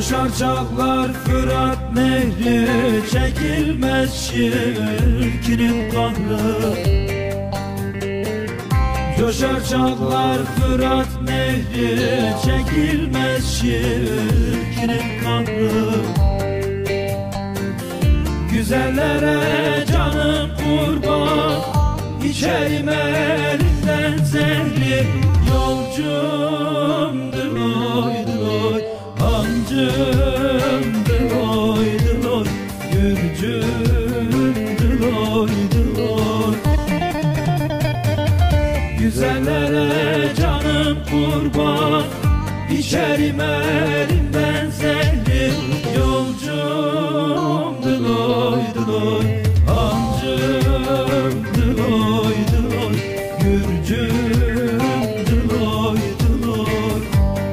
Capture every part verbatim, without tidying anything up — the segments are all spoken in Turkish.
Coşar çağlar Fırat nehri, çekilmez şirkinin kanı. Coşar çağlar Fırat nehri, çekilmez şirkinin kanı. Güzellere canım kurban, içerim elinden zehri. Yolcum dıloy dıloy, hancım dıloy dıloy, gürcüm dıloy dıloy. Güzellere canım kurban, içerim elinden zehri. Yolcum dıloy dıloy, hancım dıloy dıloy, gürcüm dıloy dıloy.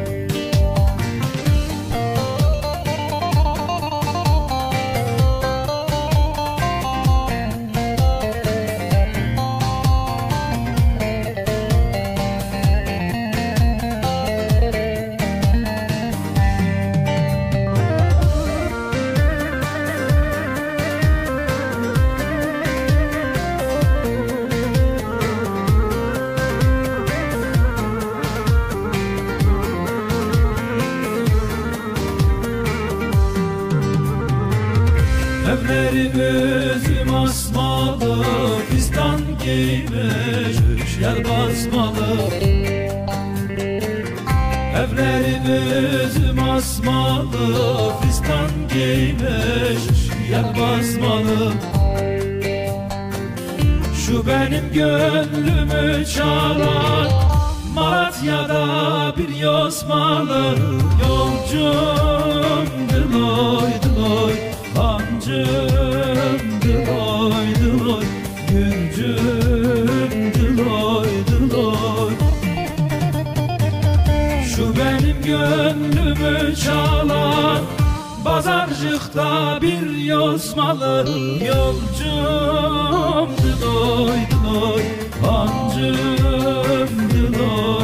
Evleri üzüm asmalı, fistan giymiş yer basmalı. Evleri üzüm asmalı, fistan giymiş yer basmalı. Şu benim gönlümü çalar, Malatya'da bir yosmalı. Yolcum dıloy dıloy, hancım dıloy dıloy, gürcüm dıloy dıloy. Şu benim gönlümü çalan, Bazarcık'ta bir yosmalı. Yolcum dıloy dıloy, hancım dıloy